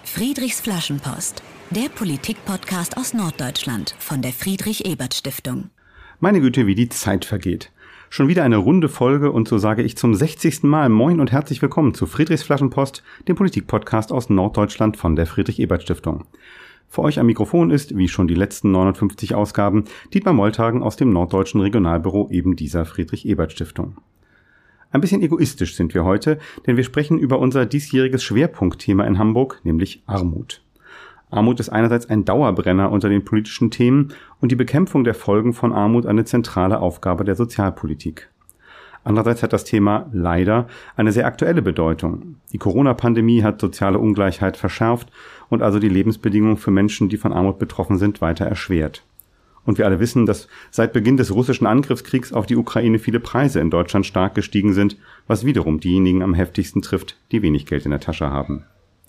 Friedrichs Flaschenpost, der Politik-Podcast aus Norddeutschland von der Friedrich-Ebert-Stiftung. Meine Güte, wie die Zeit vergeht. Schon wieder eine runde Folge und so sage ich zum 60. Mal Moin und herzlich willkommen zu Friedrichs Flaschenpost, dem Politik-Podcast aus Norddeutschland von der Friedrich-Ebert-Stiftung. Für euch am Mikrofon ist, wie schon die letzten 59 Ausgaben, Dietmar Molthagen aus dem norddeutschen Regionalbüro eben dieser Friedrich-Ebert-Stiftung. Ein bisschen egoistisch sind wir heute, denn wir sprechen über unser diesjähriges Schwerpunktthema in Hamburg, nämlich Armut. Armut ist einerseits ein Dauerbrenner unter den politischen Themen und die Bekämpfung der Folgen von Armut eine zentrale Aufgabe der Sozialpolitik. Andererseits hat das Thema leider eine sehr aktuelle Bedeutung. Die Corona-Pandemie hat soziale Ungleichheit verschärft und also die Lebensbedingungen für Menschen, die von Armut betroffen sind, weiter erschwert. Und wir alle wissen, dass seit Beginn des russischen Angriffskriegs auf die Ukraine viele Preise in Deutschland stark gestiegen sind, was wiederum diejenigen am heftigsten trifft, die wenig Geld in der Tasche haben.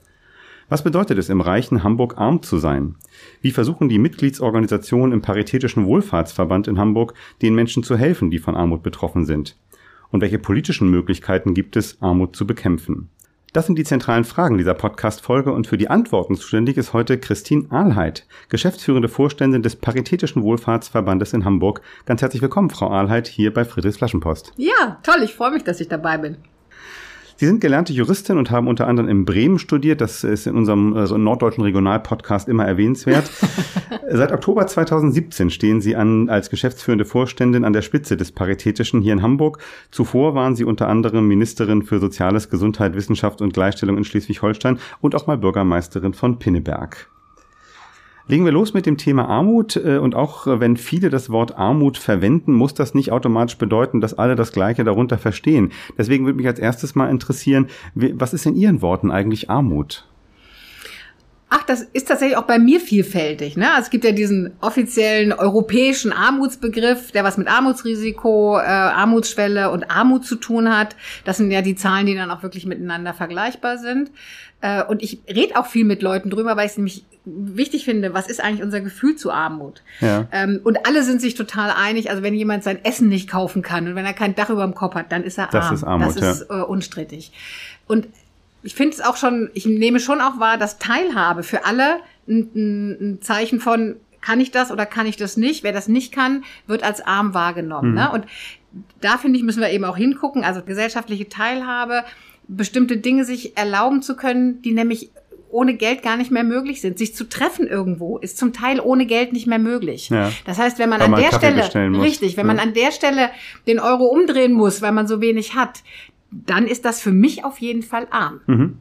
Was bedeutet es, im reichen Hamburg arm zu sein? Wie versuchen die Mitgliedsorganisationen im Paritätischen Wohlfahrtsverband in Hamburg, den Menschen zu helfen, die von Armut betroffen sind? Und welche politischen Möglichkeiten gibt es, Armut zu bekämpfen? Das sind die zentralen Fragen dieser Podcast-Folge und für die Antworten zuständig ist heute Christine Ahlheit, geschäftsführende Vorständin des Paritätischen Wohlfahrtsverbandes in Hamburg. Ganz herzlich willkommen, Frau Ahlheit, hier bei Friedrichs Flaschenpost. Ja, toll, ich freue mich, dass ich dabei bin. Sie sind gelernte Juristin und haben unter anderem in Bremen studiert. Das ist in unserem norddeutschen Regionalpodcast immer erwähnenswert. Seit Oktober 2017 stehen Sie als geschäftsführende Vorständin an der Spitze des Paritätischen hier in Hamburg. Zuvor waren Sie unter anderem Ministerin für Soziales, Gesundheit, Wissenschaft und Gleichstellung in Schleswig-Holstein und auch mal Bürgermeisterin von Pinneberg. Legen wir los mit dem Thema Armut und auch wenn viele das Wort Armut verwenden, muss das nicht automatisch bedeuten, dass alle das Gleiche darunter verstehen. Deswegen würde mich als erstes mal interessieren, was ist in Ihren Worten eigentlich Armut? Ach, das ist tatsächlich auch bei mir vielfältig, ne? Also es gibt ja diesen offiziellen europäischen Armutsbegriff, der was mit Armutsrisiko, Armutsschwelle und Armut zu tun hat. Das sind ja die Zahlen, die dann auch wirklich miteinander vergleichbar sind. Und ich rede auch viel mit Leuten drüber, weil ich es nämlich wichtig finde, was ist eigentlich unser Gefühl zu Armut? Ja. Und alle sind sich total einig, also wenn jemand sein Essen nicht kaufen kann und wenn er kein Dach über dem Kopf hat, dann ist er arm. Das ist Armut, das ist unstrittig. Und ich finde es auch schon, ich nehme schon auch wahr, dass Teilhabe für alle ein Zeichen von, kann ich das oder kann ich das nicht? Wer das nicht kann, wird als arm wahrgenommen. Ne? Und da, finde ich, müssen wir eben auch hingucken, also gesellschaftliche Teilhabe, bestimmte Dinge sich erlauben zu können, die nämlich ohne Geld gar nicht mehr möglich sind. Sich zu treffen irgendwo ist zum Teil ohne Geld nicht mehr möglich. Ja. Das heißt, wenn man an der Stelle, richtig, wenn man an der Stelle den Euro umdrehen muss, weil man so wenig hat, dann ist das für mich auf jeden Fall arm. Mhm.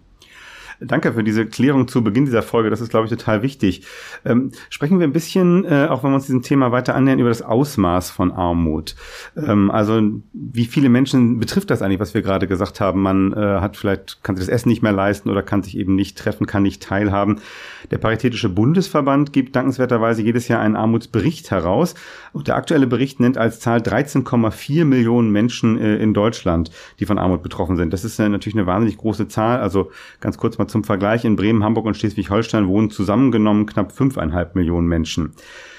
Danke für diese Klärung zu Beginn dieser Folge. Das ist, glaube ich, total wichtig. Sprechen wir ein bisschen, auch wenn wir uns diesem Thema weiter annähern, über das Ausmaß von Armut. Also wie viele Menschen betrifft das eigentlich, was wir gerade gesagt haben? Man kann sich das Essen nicht mehr leisten oder kann sich eben nicht treffen, kann nicht teilhaben. Der Paritätische Bundesverband gibt dankenswerterweise jedes Jahr einen Armutsbericht heraus. Und der aktuelle Bericht nennt als Zahl 13,4 Millionen Menschen in Deutschland, die von Armut betroffen sind. Das ist natürlich eine wahnsinnig große Zahl. Also ganz kurz mal zum Vergleich, in Bremen, Hamburg und Schleswig-Holstein wohnen zusammengenommen knapp 5,5 Millionen Menschen.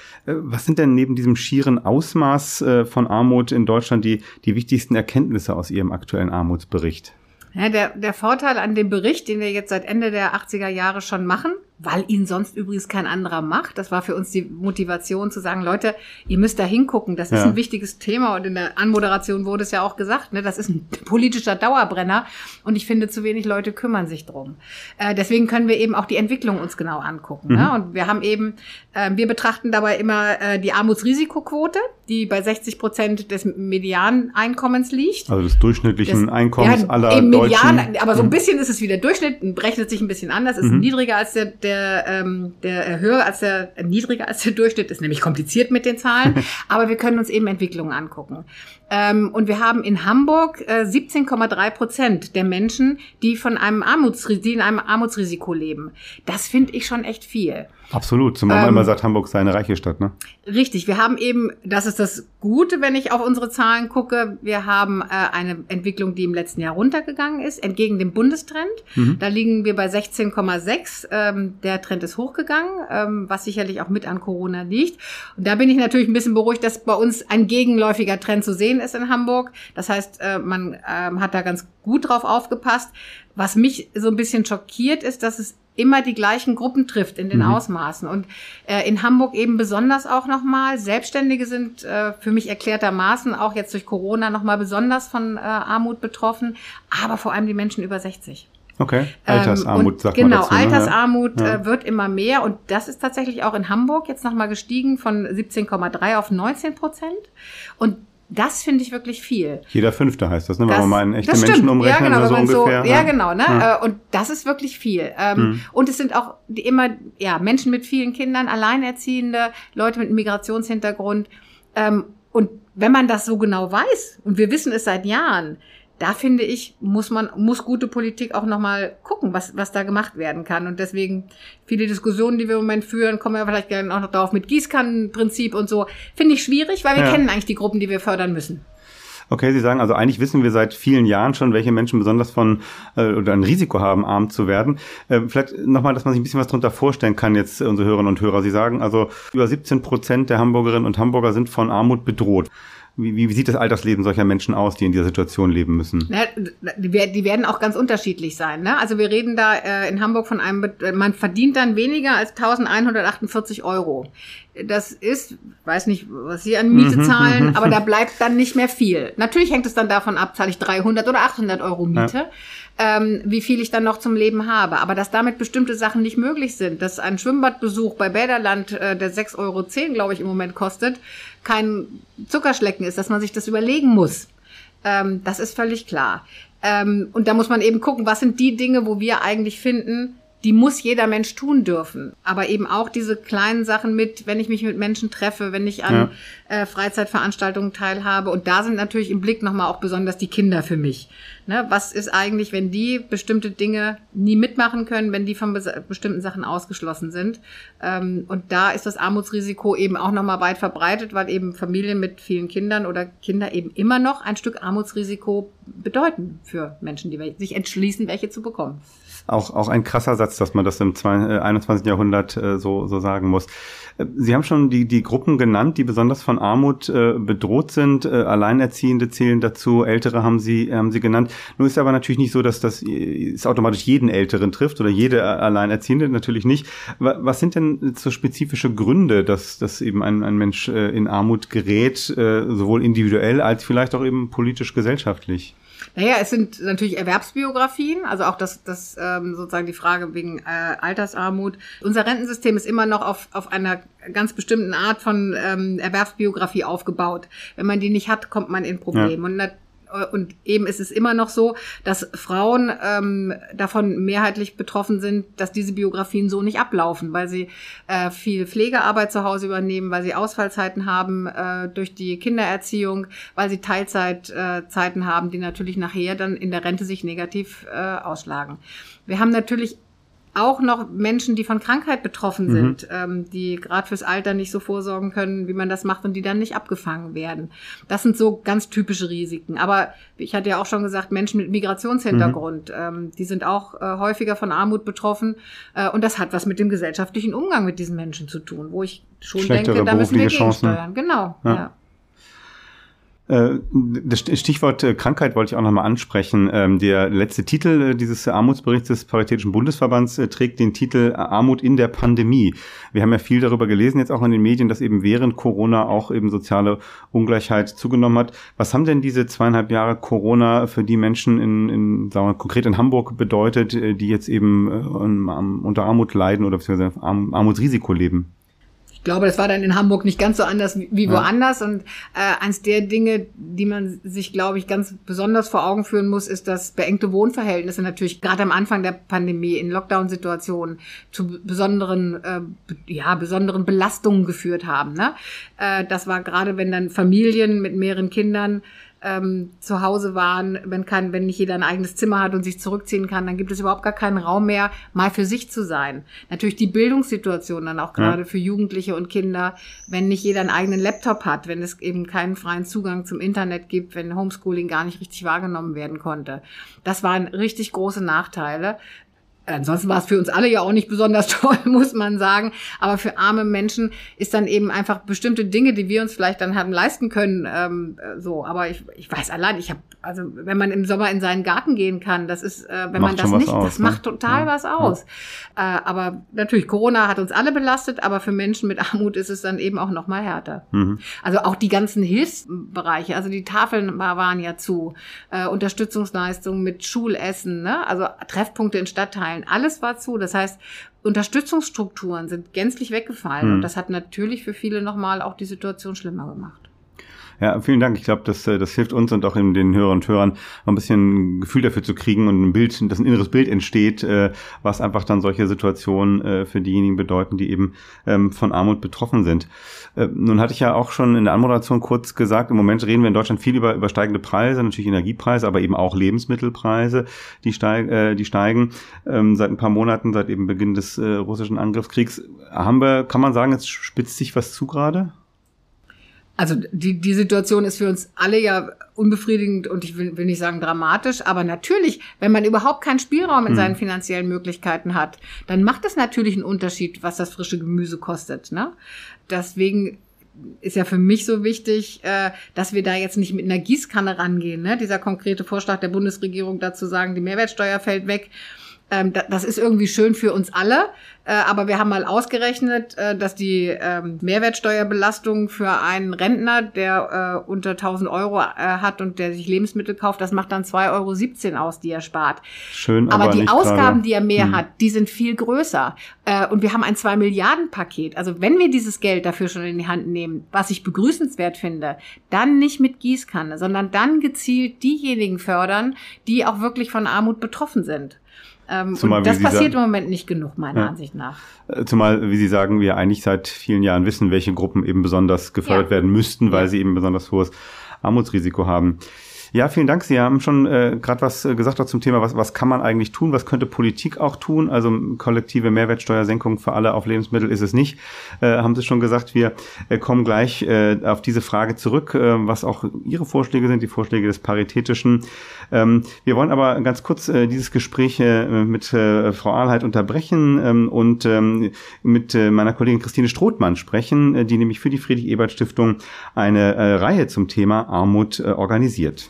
Was sind denn neben diesem schieren Ausmaß von Armut in Deutschland die wichtigsten Erkenntnisse aus Ihrem aktuellen Armutsbericht? Ja, der Vorteil an dem Bericht, den wir jetzt seit Ende der 80er Jahre schon machen, weil ihn sonst übrigens kein anderer macht. Das war für uns die Motivation zu sagen, Leute, ihr müsst da hingucken. Das ist ein wichtiges Thema und in der Anmoderation wurde es ja auch gesagt, ne, das ist ein politischer Dauerbrenner und ich finde, zu wenig Leute kümmern sich drum. Deswegen können wir eben auch die Entwicklung uns genau angucken. Ne? Und wir haben eben, wir betrachten dabei immer die Armutsrisikoquote, die bei 60% des Medianeinkommens liegt. Also des durchschnittlichen Einkommens aller Deutschen. Median, aber so ein bisschen ist es wie der Durchschnitt, rechnet sich ein bisschen anders, ist niedriger als höher als niedriger als der Durchschnitt, ist nämlich kompliziert mit den Zahlen, aber wir können uns eben Entwicklungen angucken. Und wir haben in Hamburg 17,3% der Menschen, die in einem Armutsrisiko leben. Das finde ich schon echt viel. Absolut, zumal man immer sagt, Hamburg sei eine reiche Stadt, ne? Richtig, wir haben eben, das ist das Gute, wenn ich auf unsere Zahlen gucke, wir haben eine Entwicklung, die im letzten Jahr runtergegangen ist, entgegen dem Bundestrend. Da liegen wir bei 16,6. Der Trend ist hochgegangen, was sicherlich auch mit an Corona liegt. Und da bin ich natürlich ein bisschen beruhigt, dass bei uns ein gegenläufiger Trend zu sehen ist in Hamburg. Das heißt, man hat da ganz gut drauf aufgepasst. Was mich so ein bisschen schockiert ist, dass es immer die gleichen Gruppen trifft in den Ausmaßen. Und in Hamburg eben besonders auch nochmal. Selbstständige sind für mich erklärtermaßen auch jetzt durch Corona nochmal besonders von Armut betroffen, aber vor allem die Menschen über 60. Okay, Altersarmut sagt man dazu. Genau, Altersarmut wird immer mehr und das ist tatsächlich auch in Hamburg jetzt nochmal gestiegen von 17,3 auf 19%. Und das finde ich wirklich viel. Jeder Fünfte heißt das, ne? Wenn man mal in echte Menschen umrechnen, ja, genau, so ungefähr. Ja, genau, ne? Ja. Und das ist wirklich viel. Und es sind auch immer Menschen mit vielen Kindern, Alleinerziehende, Leute mit Migrationshintergrund. Und wenn man das so genau weiß, und wir wissen es seit Jahren, da finde ich, muss gute Politik auch nochmal gucken, was da gemacht werden kann. Und deswegen viele Diskussionen, die wir im Moment führen, kommen wir vielleicht gerne auch noch drauf mit Gießkannenprinzip und so. Finde ich schwierig, weil wir kennen eigentlich die Gruppen, die wir fördern müssen. Okay, Sie sagen also, eigentlich wissen wir seit vielen Jahren schon, welche Menschen besonders oder ein Risiko haben, arm zu werden. Vielleicht nochmal, dass man sich ein bisschen was darunter vorstellen kann, jetzt unsere Hörerinnen und Hörer. Sie sagen also, über 17% der Hamburgerinnen und Hamburger sind von Armut bedroht. Wie sieht das Altersleben solcher Menschen aus, die in dieser Situation leben müssen? Ja, die werden auch ganz unterschiedlich sein, ne? Also wir reden da in Hamburg von man verdient dann weniger als 1.148 €. Das ist, weiß nicht, was Sie an Miete zahlen, aber da bleibt dann nicht mehr viel. Natürlich hängt es dann davon ab, zahle ich 300 oder 800 € Miete, wie viel ich dann noch zum Leben habe. Aber dass damit bestimmte Sachen nicht möglich sind, dass ein Schwimmbadbesuch bei Bäderland, der 6,10 €, glaube ich, im Moment kostet, kein Zuckerschlecken ist, dass man sich das überlegen muss. Das ist völlig klar. Und da muss man eben gucken, was sind die Dinge, wo wir eigentlich finden, die muss jeder Mensch tun dürfen. Aber eben auch diese kleinen Sachen wenn ich mich mit Menschen treffe, wenn ich an Freizeitveranstaltungen teilhabe. Und da sind natürlich im Blick nochmal auch besonders die Kinder für mich. Ne? Was ist eigentlich, wenn die bestimmte Dinge nie mitmachen können, wenn die von bestimmten Sachen ausgeschlossen sind? Und da ist das Armutsrisiko eben auch nochmal weit verbreitet, weil eben Familien mit vielen Kindern oder Kinder eben immer noch ein Stück Armutsrisiko bedeuten für Menschen, die sich entschließen, welche zu bekommen. Auch ein krasser Satz, dass man das im 21. Jahrhundert so sagen muss. Sie haben schon die Gruppen genannt, die besonders von Armut bedroht sind. Alleinerziehende zählen dazu, Ältere haben Sie genannt. Nur ist aber natürlich nicht so, dass das automatisch jeden Älteren trifft oder jede Alleinerziehende, natürlich nicht. Was sind denn so spezifische Gründe, dass eben ein Mensch in Armut gerät, sowohl individuell als vielleicht auch eben politisch-gesellschaftlich? Naja, es sind natürlich Erwerbsbiografien, also auch das sozusagen die Frage wegen Altersarmut. Unser Rentensystem ist immer noch auf einer ganz bestimmten Art von Erwerbsbiografie aufgebaut. Wenn man die nicht hat, kommt man in Probleme. Ja. Und eben ist es immer noch so, dass Frauen davon mehrheitlich betroffen sind, dass diese Biografien so nicht ablaufen, weil sie viel Pflegearbeit zu Hause übernehmen, weil sie Ausfallzeiten haben durch die Kindererziehung, weil sie Teilzeitzeiten haben, die natürlich nachher dann in der Rente sich negativ ausschlagen. Wir haben natürlich auch noch Menschen, die von Krankheit betroffen sind, die gerade fürs Alter nicht so vorsorgen können, wie man das macht und die dann nicht abgefangen werden. Das sind so ganz typische Risiken. Aber ich hatte ja auch schon gesagt, Menschen mit Migrationshintergrund, die sind auch häufiger von Armut betroffen. Und das hat was mit dem gesellschaftlichen Umgang mit diesen Menschen zu tun, wo ich schon denke, da müssen wir gegensteuern. Genau, ja. Das Stichwort Krankheit wollte ich auch nochmal ansprechen. Der letzte Titel dieses Armutsberichts des Paritätischen Bundesverbands trägt den Titel Armut in der Pandemie. Wir haben ja viel darüber gelesen, jetzt auch in den Medien, dass eben während Corona auch eben soziale Ungleichheit zugenommen hat. Was haben denn diese 2,5 Jahre Corona für die Menschen sagen wir, konkret in Hamburg bedeutet, die jetzt eben unter Armut leiden oder beziehungsweise Armutsrisiko leben? Ich glaube, das war dann in Hamburg nicht ganz so anders wie woanders. Und eins der Dinge, die man sich, glaube ich, ganz besonders vor Augen führen muss, ist, dass beengte Wohnverhältnisse natürlich gerade am Anfang der Pandemie in Lockdown-Situationen zu besonderen Belastungen geführt haben. Ne? Das war gerade, wenn dann Familien mit mehreren Kindern zu Hause waren, wenn nicht jeder ein eigenes Zimmer hat und sich zurückziehen kann, dann gibt es überhaupt gar keinen Raum mehr, mal für sich zu sein. Natürlich die Bildungssituation dann auch gerade für Jugendliche und Kinder, wenn nicht jeder einen eigenen Laptop hat, wenn es eben keinen freien Zugang zum Internet gibt, wenn Homeschooling gar nicht richtig wahrgenommen werden konnte. Das waren richtig große Nachteile. Ansonsten war es für uns alle ja auch nicht besonders toll, muss man sagen. Aber für arme Menschen ist dann eben einfach bestimmte Dinge, die wir uns vielleicht dann haben leisten können, so. Aber ich weiß allein, also wenn man im Sommer in seinen Garten gehen kann, das ist, wenn man das nicht, das macht total was aus. Aber natürlich, Corona hat uns alle belastet, aber für Menschen mit Armut ist es dann eben auch noch mal härter. Also auch die ganzen Hilfsbereiche, also die Tafeln waren ja zu, Unterstützungsleistungen mit Schulessen, ne? Also Treffpunkte in Stadtteilen. Alles war zu. Das heißt, Unterstützungsstrukturen sind gänzlich weggefallen. Und das hat natürlich für viele nochmal auch die Situation schlimmer gemacht. Ja, vielen Dank. Ich glaube, das hilft uns und auch den Hörern und Hörern, ein bisschen ein Gefühl dafür zu kriegen und dass ein inneres Bild entsteht, was einfach dann solche Situationen für diejenigen bedeuten, die eben von Armut betroffen sind. Nun hatte ich ja auch schon in der Anmoderation kurz gesagt, im Moment reden wir in Deutschland viel über steigende Preise, natürlich Energiepreise, aber eben auch Lebensmittelpreise, die steigen. Seit ein paar Monaten, seit eben Beginn des russischen Angriffskriegs, kann man sagen, es spitzt sich was zu gerade? Also die Situation ist für uns alle ja unbefriedigend und ich will nicht sagen dramatisch, aber natürlich, wenn man überhaupt keinen Spielraum in seinen finanziellen Möglichkeiten hat, dann macht es natürlich einen Unterschied, was das frische Gemüse kostet, ne? Deswegen ist ja für mich so wichtig, dass wir da jetzt nicht mit einer Gießkanne rangehen, ne? Dieser konkrete Vorschlag der Bundesregierung dazu sagen, die Mehrwertsteuer fällt weg. Das ist irgendwie schön für uns alle, aber wir haben mal ausgerechnet, dass die Mehrwertsteuerbelastung für einen Rentner, der unter 1.000 Euro hat und der sich Lebensmittel kauft, das macht dann 2,17 € aus, die er spart. Schön, aber die Ausgaben, gerade, die er mehr hat, die sind viel größer. Und wir haben ein 2-Milliarden-Paket. Also wenn wir dieses Geld dafür schon in die Hand nehmen, was ich begrüßenswert finde, dann nicht mit Gießkanne, sondern dann gezielt diejenigen fördern, die auch wirklich von Armut betroffen sind. Und das passiert im Moment nicht genug, meiner Ansicht nach. Zumal, wie Sie sagen, wir eigentlich seit vielen Jahren wissen, welche Gruppen eben besonders gefördert werden müssten, weil sie eben besonders hohes Armutsrisiko haben. Ja, vielen Dank. Sie haben schon gerade was gesagt auch zum Thema, was kann man eigentlich tun? Was könnte Politik auch tun? Also kollektive Mehrwertsteuersenkung für alle auf Lebensmittel ist es nicht. Haben Sie schon gesagt, wir kommen gleich auf diese Frage zurück, was auch Ihre Vorschläge sind, die Vorschläge des Paritätischen. Wir wollen aber ganz kurz dieses Gespräch mit Frau Ahlheit unterbrechen und mit meiner Kollegin Christine Strothmann sprechen, die nämlich für die Friedrich-Ebert-Stiftung eine Reihe zum Thema Armut organisiert.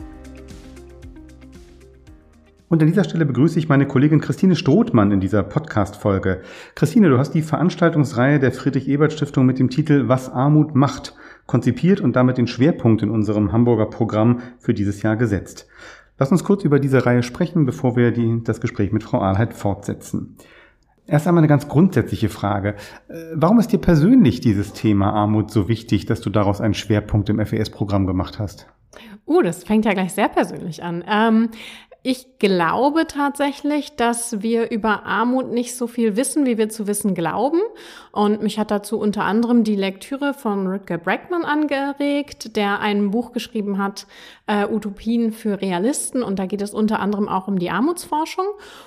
Und an dieser Stelle begrüße ich meine Kollegin Christine Strothmann in dieser Podcast-Folge. Christine, du hast die Veranstaltungsreihe der Friedrich-Ebert-Stiftung mit dem Titel Was Armut macht konzipiert und damit den Schwerpunkt in unserem Hamburger Programm für dieses Jahr gesetzt. Lass uns kurz über diese Reihe sprechen, bevor wir das Gespräch mit Frau Ahlheit fortsetzen. Erst einmal eine ganz grundsätzliche Frage. Warum ist dir persönlich dieses Thema Armut so wichtig, dass du daraus einen Schwerpunkt im FES-Programm gemacht hast? Das fängt ja gleich sehr persönlich an. Ich glaube tatsächlich, dass wir über Armut nicht so viel wissen, wie wir zu wissen glauben. Und mich hat dazu unter anderem die Lektüre von Rutger Bregman angeregt, der ein Buch geschrieben hat, Utopien für Realisten. Und da geht es unter anderem auch um die Armutsforschung.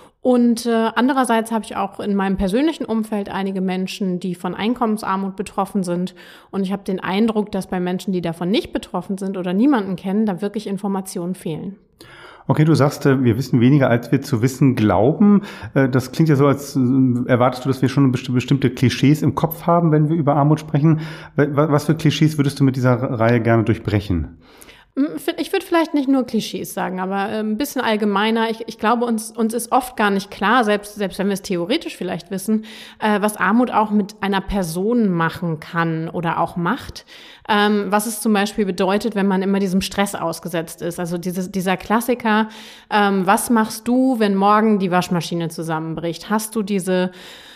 Und andererseits habe ich auch in meinem persönlichen Umfeld einige Menschen, die von Einkommensarmut betroffen sind. Und ich habe den Eindruck, dass bei Menschen, die davon nicht betroffen sind oder niemanden kennen, da wirklich Informationen fehlen. Okay, du sagst, wir wissen weniger, als wir zu wissen glauben. Das klingt ja so, als erwartest du, dass wir schon bestimmte Klischees im Kopf haben, wenn wir über Armut sprechen. Was für Klischees würdest du mit dieser Reihe gerne durchbrechen? Ich würde vielleicht nicht nur Klischees sagen, aber ein bisschen allgemeiner. Ich glaube, uns ist oft gar nicht klar, selbst wenn wir es theoretisch vielleicht wissen, was Armut auch mit einer Person machen kann oder auch macht. Was es zum Beispiel bedeutet, wenn man immer diesem Stress ausgesetzt ist. Also dieser Klassiker, was machst du, wenn morgen die Waschmaschine zusammenbricht? Hast du diese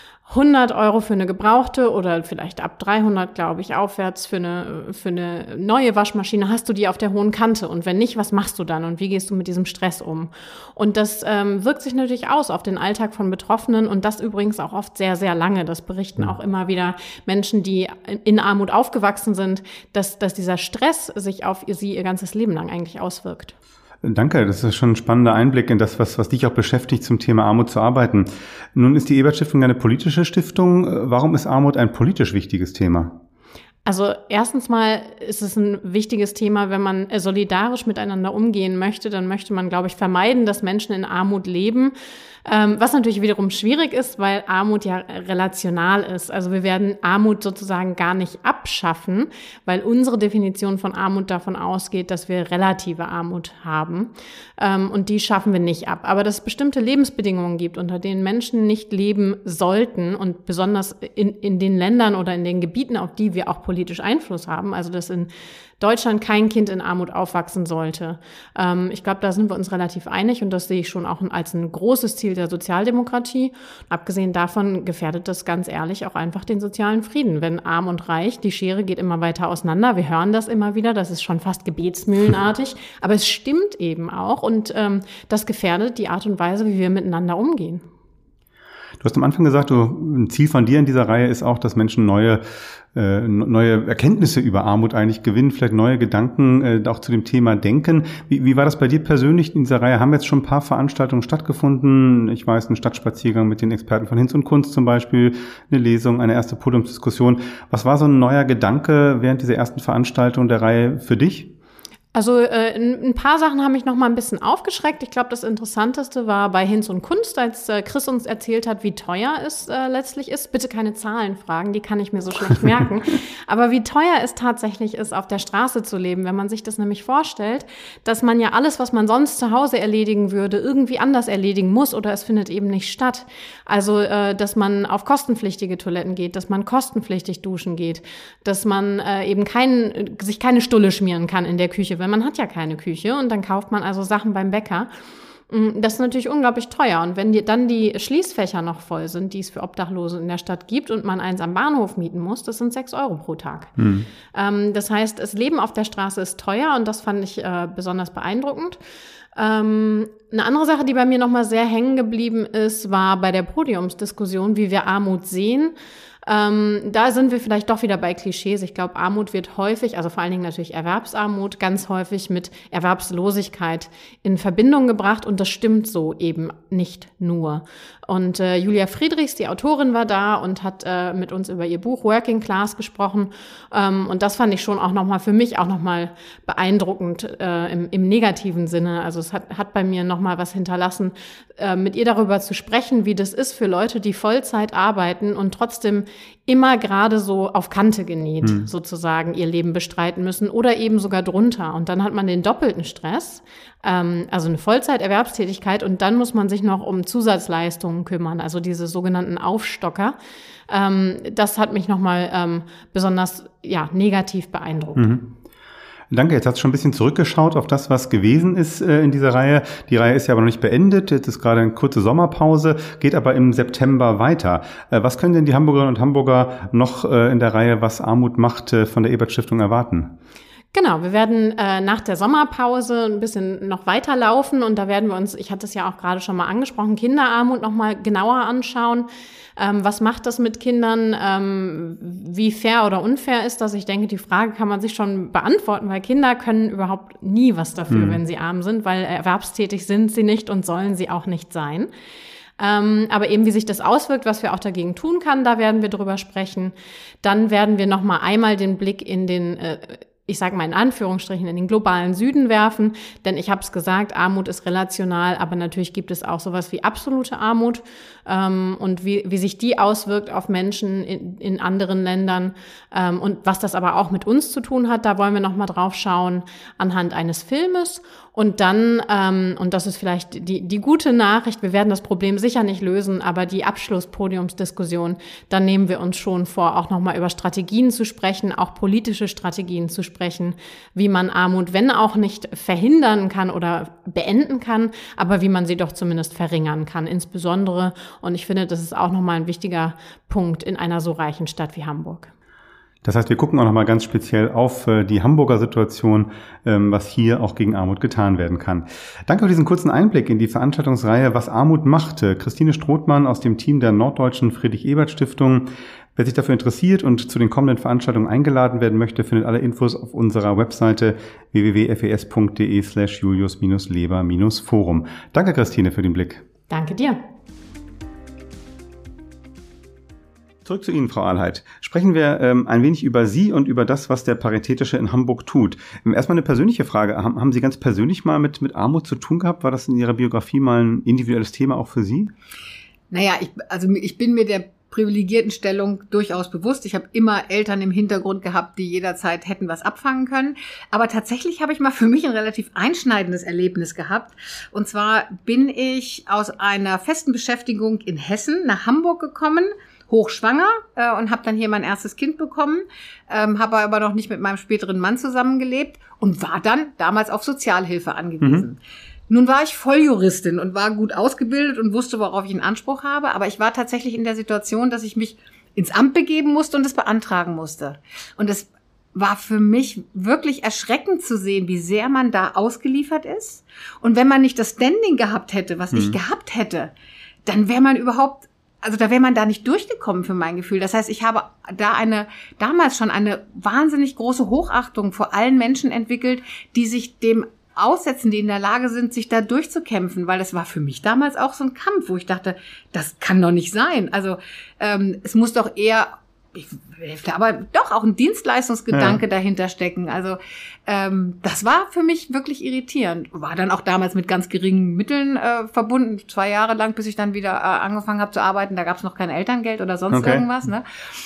100 € für eine gebrauchte oder vielleicht ab 300, glaube ich, aufwärts für eine neue Waschmaschine, hast du die auf der hohen Kante? Und wenn nicht, was machst du dann? Und wie gehst du mit diesem Stress um? Und das wirkt sich natürlich aus auf den Alltag von Betroffenen und das übrigens auch oft sehr, sehr lange. Das berichten auch immer wieder Menschen, die in Armut aufgewachsen sind, dass dieser Stress sich auf sie ihr ganzes Leben lang eigentlich auswirkt. Danke, das ist schon ein spannender Einblick in das, was dich auch beschäftigt, zum Thema Armut zu arbeiten. Nun ist die Ebert-Stiftung eine politische Stiftung. Warum ist Armut ein politisch wichtiges Thema? Also erstens mal ist es ein wichtiges Thema, wenn man solidarisch miteinander umgehen möchte, dann möchte man, glaube ich, vermeiden, dass Menschen in Armut leben. Was natürlich wiederum schwierig ist, weil Armut ja relational ist. Also wir werden Armut sozusagen gar nicht abschaffen, weil unsere Definition von Armut davon ausgeht, dass wir relative Armut haben. Und die schaffen wir nicht ab. Aber dass es bestimmte Lebensbedingungen gibt, unter denen Menschen nicht leben sollten und besonders in den Ländern oder in den Gebieten, auf die wir auch politisch Einfluss haben, also dass in Deutschland kein Kind in Armut aufwachsen sollte. Ich glaube, da sind wir uns relativ einig und das sehe ich schon auch als ein großes Ziel der Sozialdemokratie. Abgesehen davon gefährdet das ganz ehrlich auch einfach den sozialen Frieden. Wenn arm und reich, die Schere geht immer weiter auseinander. Wir hören das immer wieder, das ist schon fast gebetsmühlenartig, aber es stimmt eben auch und das gefährdet die Art und Weise, wie wir miteinander umgehen. Du hast am Anfang gesagt, ein Ziel von dir in dieser Reihe ist auch, dass Menschen neue Erkenntnisse über Armut eigentlich gewinnen, vielleicht neue Gedanken auch zu dem Thema denken. Wie war das bei dir persönlich in dieser Reihe? Haben jetzt schon ein paar Veranstaltungen stattgefunden? Ich weiß, ein Stadtspaziergang mit den Experten von Hinz und Kunst zum Beispiel, eine Lesung, eine erste Podiumsdiskussion. Was war so ein neuer Gedanke während dieser ersten Veranstaltung der Reihe für dich? Also ein paar Sachen haben mich noch mal ein bisschen aufgeschreckt. Ich glaube, das Interessanteste war bei Hinz und Kunst, als Chris uns erzählt hat, wie teuer es letztlich ist. Bitte keine Zahlen fragen, die kann ich mir so schlecht merken. Aber wie teuer es tatsächlich ist, auf der Straße zu leben, wenn man sich das nämlich vorstellt, dass man ja alles, was man sonst zu Hause erledigen würde, irgendwie anders erledigen muss oder es findet eben nicht statt. Also, dass man auf kostenpflichtige Toiletten geht, dass man kostenpflichtig duschen geht, dass man eben sich keine Stulle schmieren kann in der Küche, weil man hat ja keine Küche und dann kauft man also Sachen beim Bäcker. Das ist natürlich unglaublich teuer. Und wenn dann die Schließfächer noch voll sind, die es für Obdachlose in der Stadt gibt und man eins am Bahnhof mieten muss, das sind 6 € pro Tag. Das heißt, das Leben auf der Straße ist teuer und das fand ich besonders beeindruckend. Eine andere Sache, die bei mir nochmal sehr hängen geblieben ist, war bei der Podiumsdiskussion, wie wir Armut sehen. Da sind wir vielleicht doch wieder bei Klischees. Ich glaube, Armut wird häufig, also vor allen Dingen natürlich Erwerbsarmut, ganz häufig mit Erwerbslosigkeit in Verbindung gebracht. Und das stimmt so eben nicht nur. Und Julia Friedrichs, die Autorin, war da und hat mit uns über ihr Buch Working Class gesprochen. Und das fand ich schon auch nochmal für mich auch nochmal beeindruckend im negativen Sinne. Also es hat bei mir nochmal was hinterlassen, mit ihr darüber zu sprechen, wie das ist für Leute, die Vollzeit arbeiten und trotzdem immer gerade so auf Kante genäht, sozusagen ihr Leben bestreiten müssen oder eben sogar drunter. Und dann hat man den doppelten Stress, also eine Vollzeiterwerbstätigkeit und dann muss man sich noch um Zusatzleistungen kümmern, also diese sogenannten Aufstocker. Das hat mich nochmal besonders negativ beeindruckt. Danke, jetzt hast du schon ein bisschen zurückgeschaut auf das, was gewesen ist in dieser Reihe. Die Reihe ist ja aber noch nicht beendet, jetzt ist gerade eine kurze Sommerpause, geht aber im September weiter. Was können denn die Hamburgerinnen und Hamburger noch in der Reihe Was Armut macht von der Ebert-Stiftung erwarten? Genau, wir werden nach der Sommerpause ein bisschen noch weiterlaufen und da werden wir uns, ich hatte es ja auch gerade schon mal angesprochen, Kinderarmut noch mal genauer anschauen. Was macht das mit Kindern? Wie fair oder unfair ist das? Ich denke, die Frage kann man sich schon beantworten, weil Kinder können überhaupt nie was dafür, wenn sie arm sind, weil erwerbstätig sind sie nicht und sollen sie auch nicht sein. Aber eben, wie sich das auswirkt, was wir auch dagegen tun kann, da werden wir drüber sprechen. Dann werden wir noch mal einmal den Blick in den ich sage mal in Anführungsstrichen, in den globalen Süden werfen, denn ich habe es gesagt, Armut ist relational, aber natürlich gibt es auch sowas wie absolute Armut und wie sich die auswirkt auf Menschen in anderen Ländern und was das aber auch mit uns zu tun hat, da wollen wir nochmal drauf schauen anhand eines Filmes und dann, und das ist vielleicht die gute Nachricht, wir werden das Problem sicher nicht lösen, aber die Abschlusspodiumsdiskussion, dann nehmen wir uns schon vor, auch nochmal über Strategien zu sprechen, auch politische Strategien zu sprechen, wie man Armut, wenn auch nicht verhindern kann oder beenden kann, aber wie man sie doch zumindest verringern kann, insbesondere. Und ich finde, das ist auch nochmal ein wichtiger Punkt in einer so reichen Stadt wie Hamburg. Das heißt, wir gucken auch nochmal ganz speziell auf die Hamburger Situation, was hier auch gegen Armut getan werden kann. Danke für diesen kurzen Einblick in die Veranstaltungsreihe Was Armut macht. Christine Strothmann aus dem Team der Norddeutschen Friedrich-Ebert-Stiftung. Wer sich dafür interessiert und zu den kommenden Veranstaltungen eingeladen werden möchte, findet alle Infos auf unserer Webseite www.fes.de/Julius-Leber-Forum. Danke, Christine, für den Blick. Danke dir. Zurück zu Ihnen, Frau Ahlheit. Sprechen wir ein wenig über Sie und über das, was der Paritätische in Hamburg tut. Erstmal eine persönliche Frage. Haben Sie ganz persönlich mal mit Armut zu tun gehabt? War das in Ihrer Biografie mal ein individuelles Thema auch für Sie? Naja, ich bin mir der privilegierten Stellung durchaus bewusst. Ich habe immer Eltern im Hintergrund gehabt, die jederzeit hätten was abfangen können. Aber tatsächlich habe ich mal für mich ein relativ einschneidendes Erlebnis gehabt. Und zwar bin ich aus einer festen Beschäftigung in Hessen nach Hamburg gekommen, hochschwanger, und habe dann hier mein erstes Kind bekommen, habe aber noch nicht mit meinem späteren Mann zusammengelebt und war dann damals auf Sozialhilfe angewiesen. Nun war ich Volljuristin und war gut ausgebildet und wusste, worauf ich einen Anspruch habe. Aber ich war tatsächlich in der Situation, dass ich mich ins Amt begeben musste und es beantragen musste. Und es war für mich wirklich erschreckend zu sehen, wie sehr man da ausgeliefert ist. Und wenn man nicht das Standing gehabt hätte, was ich gehabt hätte, dann wäre man da wäre man da nicht durchgekommen für mein Gefühl. Das heißt, ich habe da damals schon eine wahnsinnig große Hochachtung vor allen Menschen entwickelt, die sich dem aussetzen, die in der Lage sind, sich da durchzukämpfen, weil das war für mich damals auch so ein Kampf, wo ich dachte, das kann doch nicht sein. Also es muss doch eher, aber doch auch ein Dienstleistungsgedanke dahinter stecken. Also das war für mich wirklich irritierend. War dann auch damals mit ganz geringen Mitteln verbunden, 2 Jahre lang, bis ich dann wieder angefangen habe zu arbeiten. Da gab es noch kein Elterngeld oder sonst irgendwas. Ne?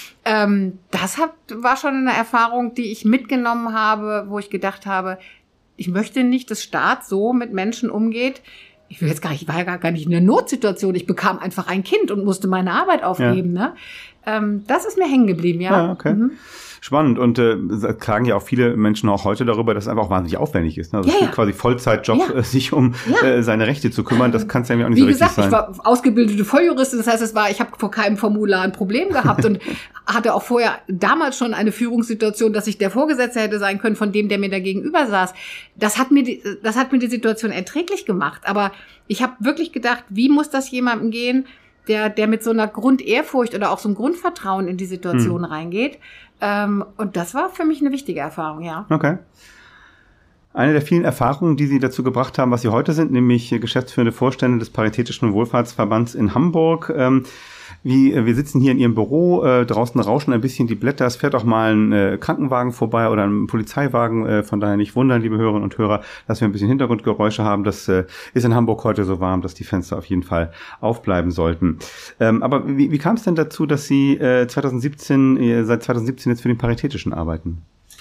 Das war schon eine Erfahrung, die ich mitgenommen habe, wo ich gedacht habe, ich möchte nicht, dass Staat so mit Menschen umgeht. Ich war ja gar nicht in einer Notsituation. Ich bekam einfach ein Kind und musste meine Arbeit aufgeben. Ja. Ne? Das ist mir hängen geblieben, ja. Okay. Spannend. Und klagen ja auch viele Menschen auch heute darüber, dass es einfach auch wahnsinnig aufwendig ist. Ne? Also quasi Vollzeitjob, sich um seine Rechte zu kümmern. Das kann es ja auch nicht so richtig sein. Wie gesagt, ich war ausgebildete Volljuristin. Das heißt, ich habe vor keinem Formular ein Problem gehabt und hatte auch vorher damals schon eine Führungssituation, dass ich der Vorgesetzte hätte sein können von dem, der mir da gegenüber saß. Das hat mir die Situation erträglich gemacht. Aber ich habe wirklich gedacht, wie muss das jemandem gehen, der mit so einer Grundehrfurcht oder auch so einem Grundvertrauen in die Situation reingeht. Und das war für mich eine wichtige Erfahrung, ja. Okay. Eine der vielen Erfahrungen, die Sie dazu gebracht haben, was Sie heute sind, nämlich geschäftsführende Vorstände des Paritätischen Wohlfahrtsverbands in Hamburg. Wir sitzen hier in Ihrem Büro, draußen rauschen ein bisschen die Blätter, es fährt auch mal ein Krankenwagen vorbei oder ein Polizeiwagen, von daher nicht wundern, liebe Hörerinnen und Hörer, dass wir ein bisschen Hintergrundgeräusche haben. Das ist in Hamburg heute so warm, dass die Fenster auf jeden Fall aufbleiben sollten. Aber wie kam es denn dazu, dass Sie seit 2017 jetzt für den Paritätischen arbeiten?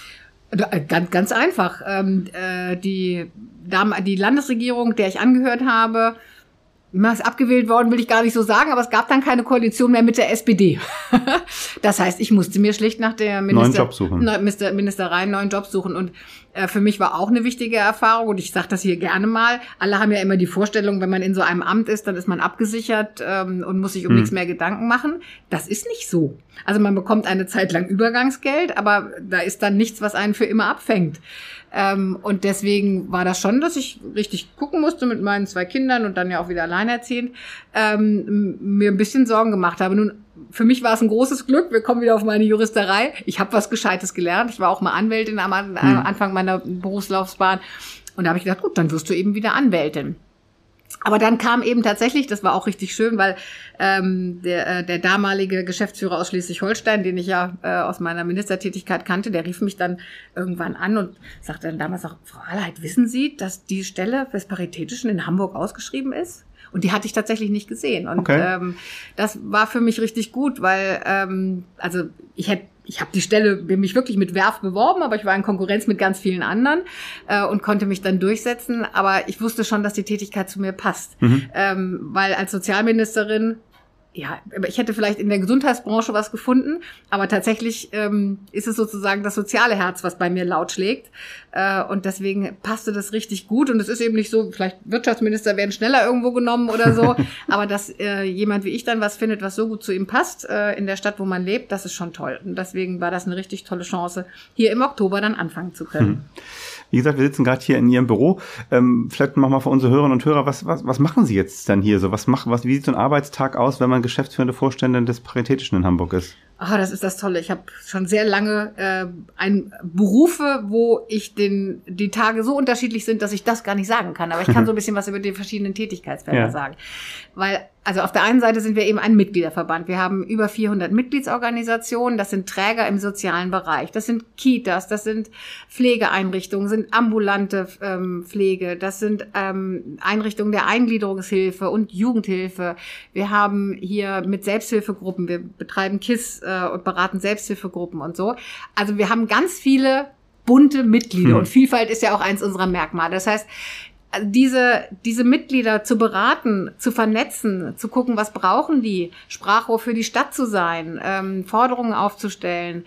Ganz einfach. Die Landesregierung, der ich angehört habe, ist abgewählt worden, will ich gar nicht so sagen, aber es gab dann keine Koalition mehr mit der SPD. Das heißt, ich musste mir schlicht nach der Ministerei einen neuen Job suchen. Und für mich war auch eine wichtige Erfahrung, und ich sage das hier gerne mal, alle haben ja immer die Vorstellung, wenn man in so einem Amt ist, dann ist man abgesichert und muss sich um nichts mehr Gedanken machen. Das ist nicht so. Also man bekommt eine Zeit lang Übergangsgeld, aber da ist dann nichts, was einen für immer abfängt. Und deswegen war das schon, dass ich richtig gucken musste mit meinen 2 Kindern und dann ja auch wieder alleinerziehend, mir ein bisschen Sorgen gemacht habe. Nun, für mich war es ein großes Glück. Wir kommen wieder auf meine Juristerei. Ich habe was Gescheites gelernt. Ich war auch mal Anwältin am Anfang meiner Berufslaufbahn. Und da habe ich gedacht, gut, dann wirst du eben wieder Anwältin. Aber dann kam eben tatsächlich, das war auch richtig schön, weil der damalige Geschäftsführer aus Schleswig-Holstein, den ich ja aus meiner Ministertätigkeit kannte, der rief mich dann irgendwann an und sagte dann damals auch, Frau Ahlheit, wissen Sie, dass die Stelle des Paritätischen in Hamburg ausgeschrieben ist? Und die hatte ich tatsächlich nicht gesehen. Und das war für mich richtig gut, weil ich habe die Stelle mich wirklich mit Werf beworben, aber ich war in Konkurrenz mit ganz vielen anderen und konnte mich dann durchsetzen. Aber ich wusste schon, dass die Tätigkeit zu mir passt. Weil als Sozialministerin, ja, ich hätte vielleicht in der Gesundheitsbranche was gefunden, aber tatsächlich ist es sozusagen das soziale Herz, was bei mir laut schlägt. Und deswegen passte das richtig gut. Und es ist eben nicht so, vielleicht Wirtschaftsminister werden schneller irgendwo genommen oder so, aber dass jemand wie ich dann was findet, was so gut zu ihm passt in der Stadt, wo man lebt, das ist schon toll. Und deswegen war das eine richtig tolle Chance, hier im Oktober dann anfangen zu können. Wie gesagt, wir sitzen gerade hier in Ihrem Büro. Vielleicht machen wir für unsere Hörerinnen und Hörer, was machen Sie jetzt dann hier so? Wie sieht so ein Arbeitstag aus, wenn man geschäftsführende Vorständin des Paritätischen in Hamburg ist? Das ist das Tolle. Ich habe schon sehr lange Berufe, wo die Tage so unterschiedlich sind, dass ich das gar nicht sagen kann. Aber ich kann so ein bisschen was über die verschiedenen Tätigkeitsfelder sagen. Weil Also auf der einen Seite sind wir eben ein Mitgliederverband. Wir haben über 400 Mitgliedsorganisationen. Das sind Träger im sozialen Bereich. Das sind Kitas, das sind Pflegeeinrichtungen, sind ambulante Pflege, das sind Einrichtungen der Eingliederungshilfe und Jugendhilfe. Wir haben hier mit Selbsthilfegruppen, wir betreiben KISS und beraten Selbsthilfegruppen und so. Also wir haben ganz viele bunte Mitglieder und Vielfalt ist ja auch eins unserer Merkmale. Das heißt, diese Mitglieder zu beraten, zu vernetzen, zu gucken, was brauchen die, Sprachrohr für die Stadt zu sein, Forderungen aufzustellen,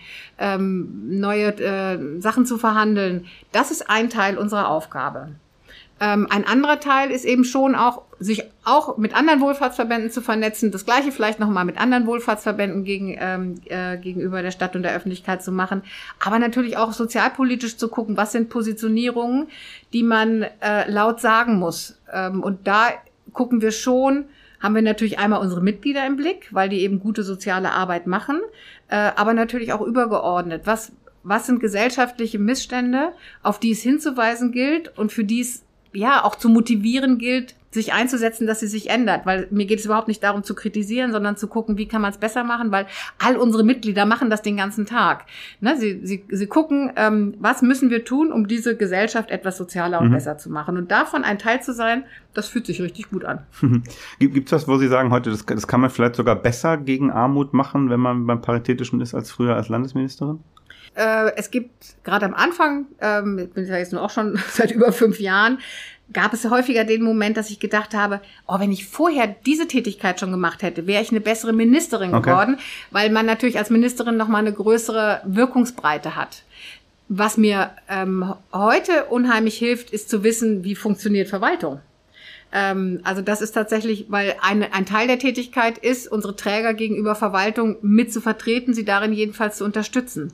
neue Sachen zu verhandeln, das ist ein Teil unserer Aufgabe. Ein anderer Teil ist eben schon auch, sich auch mit anderen Wohlfahrtsverbänden zu vernetzen, das Gleiche vielleicht nochmal mit anderen Wohlfahrtsverbänden gegenüber der Stadt und der Öffentlichkeit zu machen, aber natürlich auch sozialpolitisch zu gucken, was sind Positionierungen, die man laut sagen muss. Und da gucken wir schon, haben wir natürlich einmal unsere Mitglieder im Blick, weil die eben gute soziale Arbeit machen, aber natürlich auch übergeordnet. Was sind gesellschaftliche Missstände, auf die es hinzuweisen gilt und für die es ja auch zu motivieren gilt, sich einzusetzen, dass sie sich ändert, weil mir geht es überhaupt nicht darum zu kritisieren, sondern zu gucken, wie kann man es besser machen, weil all unsere Mitglieder machen das den ganzen Tag. Ne? Sie gucken, was müssen wir tun, um diese Gesellschaft etwas sozialer und besser zu machen. Und davon ein Teil zu sein, das fühlt sich richtig gut an. Gibt's was, wo Sie sagen heute, das kann man vielleicht sogar besser gegen Armut machen, wenn man beim Paritätischen ist, als früher als Landesministerin? Es gibt gerade am Anfang, ich bin ja jetzt nur auch schon seit über 5 Jahren, gab es häufiger den Moment, dass ich gedacht habe, wenn ich vorher diese Tätigkeit schon gemacht hätte, wäre ich eine bessere Ministerin geworden, weil man natürlich als Ministerin nochmal eine größere Wirkungsbreite hat. Was mir heute unheimlich hilft, ist zu wissen, wie funktioniert Verwaltung. Also das ist tatsächlich, weil ein Teil der Tätigkeit ist, unsere Träger gegenüber Verwaltung mit zu vertreten, sie darin jedenfalls zu unterstützen.